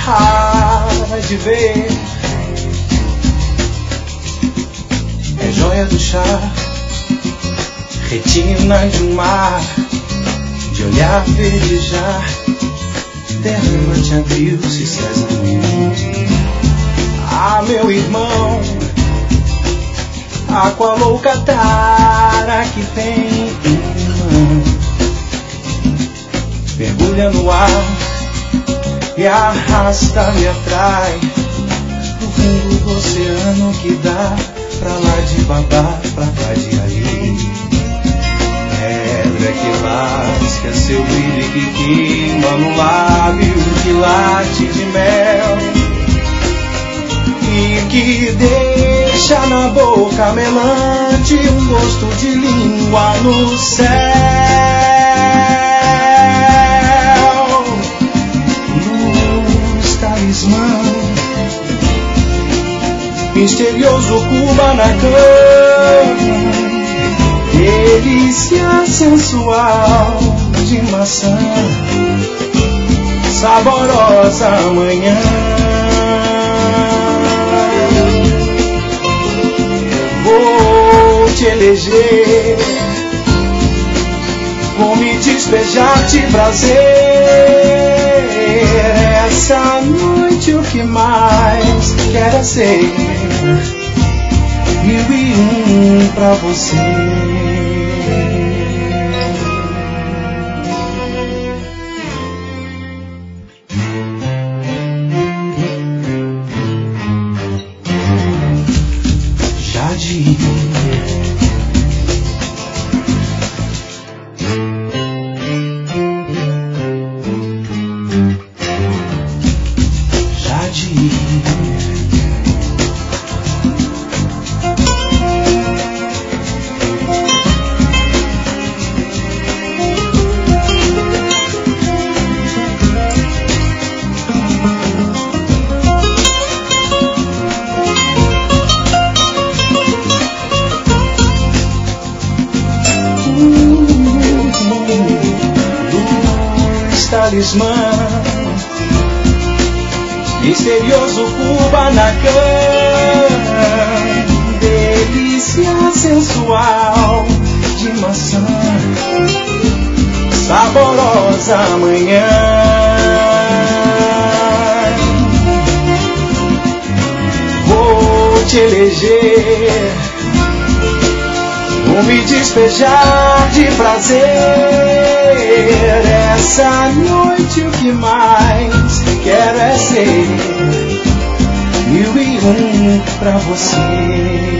de ver. É joia do chá, retina de um mar, de olhar velejar. Terra te abriu, se estás a mim. Ah, meu irmão, a qual louca tara que tem. Mergulha no ar e arrasta, me atrai pro fundo do oceano que dá pra lá de Babá, pra cá de ali. Pedra que lasca seu brilho e que queima no lábio, que late de mel e que deixa na boca melante um gosto de língua no céu. Misterioso Kubanacan, delícia sensual de maçã, saborosa manhã. Vou te eleger, vou me despejar de prazer. Essa noite o que mais quero é ser 1001 pra você. Talismã, misterioso Kubanacan, delícia sensual de maçã, saborosa manhã. Vou te eleger, vou me despejar de prazer. Essa noite o que mais quero é ser 1001 pra você.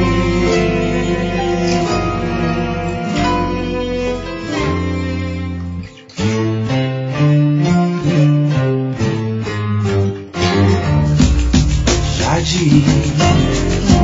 Jardim.